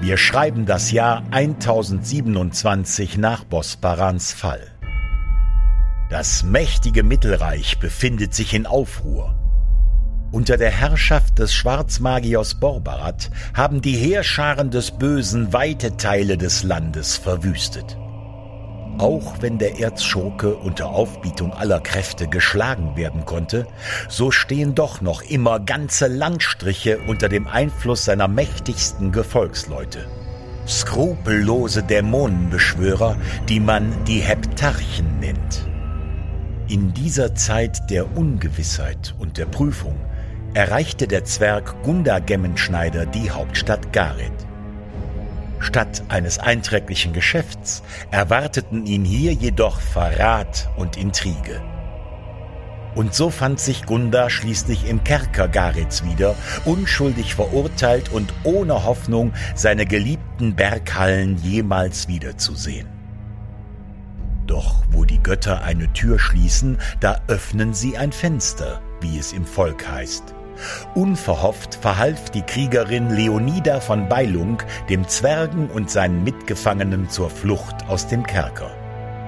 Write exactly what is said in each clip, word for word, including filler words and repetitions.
Wir schreiben das Jahr tausendsiebenundzwanzig nach Bosbarans Fall. Das mächtige Mittelreich befindet sich in Aufruhr. Unter der Herrschaft des Schwarzmagiers Borbarat haben die Heerscharen des Bösen weite Teile des Landes verwüstet. Auch wenn der Erzschurke unter Aufbietung aller Kräfte geschlagen werden konnte, so stehen doch noch immer ganze Landstriche unter dem Einfluss seiner mächtigsten Gefolgsleute. Skrupellose Dämonenbeschwörer, die man die Heptarchen nennt. In dieser Zeit der Ungewissheit und der Prüfung erreichte der Zwerg Gunda Gemmenschneider die Hauptstadt Gareth. Statt eines einträglichen Geschäfts erwarteten ihn hier jedoch Verrat und Intrige. Und so fand sich Gunda schließlich im Kerker Gareths wieder, unschuldig verurteilt und ohne Hoffnung, seine geliebten Berghallen jemals wiederzusehen. Doch wo die Götter eine Tür schließen, da öffnen sie ein Fenster, wie es im Volk heißt. Unverhofft verhalf die Kriegerin Leonida von Beilung dem Zwergen und seinen Mitgefangenen zur Flucht aus dem Kerker.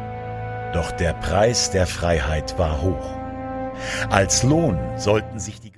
Doch der Preis der Freiheit war hoch. Als Lohn sollten sich die